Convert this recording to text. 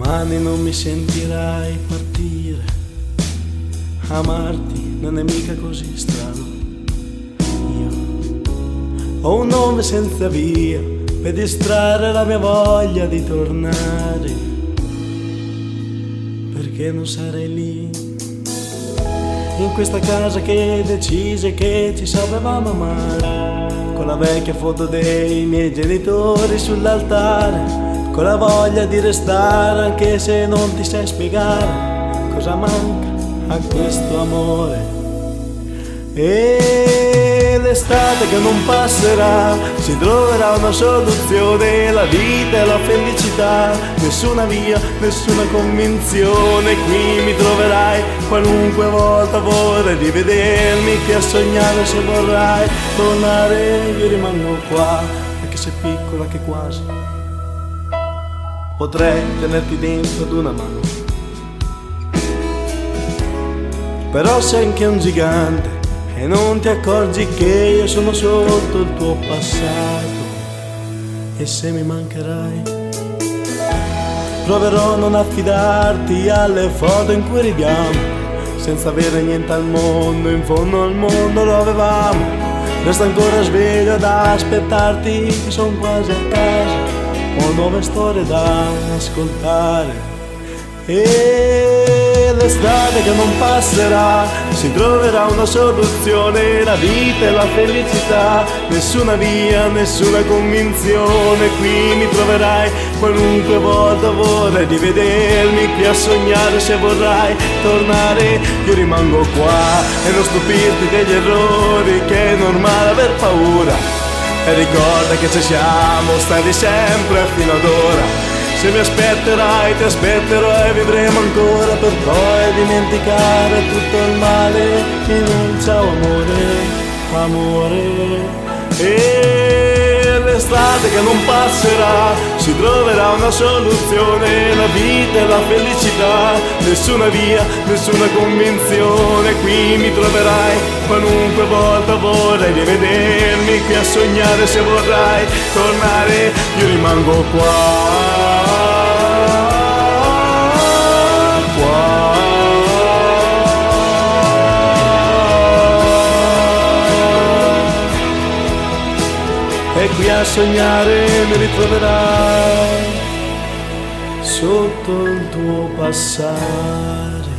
Domani non mi sentirai partire. Amarti non è mica così strano. Io ho un nome senza via per distrarre la mia voglia di tornare. Perché non sarei lì, in questa casa che decise che ci sapevamo amare, con la vecchia foto dei miei genitori sull'altare, con la voglia di restare anche se non ti sai spiegare cosa manca a questo amore. E l'estate che non passerà, si troverà una soluzione, la vita e la felicità, nessuna via, nessuna convinzione, qui mi troverai qualunque volta vorrai rivedermi, che a sognare se vorrai tornare io rimango qua, anche se piccola che quasi potrei tenerti dentro ad una mano. Però sei anche un gigante e non ti accorgi che io sono sotto il tuo passato. E se mi mancherai, proverò a non affidarti alle foto in cui ridiamo, senza avere niente al mondo, in fondo al mondo lo avevamo. Resto ancora sveglio ad aspettarti, che son quasi a casa, ho nuove storie da ascoltare. E l'estate che non passerà, si troverà una soluzione, la vita e la felicità, nessuna via, nessuna convinzione, qui mi troverai qualunque volta vorrai rivedermi, qui a sognare se vorrai tornare io rimango qua, e non stupirti degli errori, che è normale aver paura. E ricorda che ci siamo stati sempre fino ad ora. Se mi aspetterai, ti aspetterò e vivremo ancora, per poi dimenticare tutto il male in un ciao amore, amore. E l'estate che non passerà, si troverà una soluzione, la vita e la felicità, nessuna via, nessuna convinzione, qui mi troverai qualunque volta vorrai rivedermi, qui a sognare se vorrai tornare io rimango qua. E qui a sognare mi ritroverai sotto il tuo passare.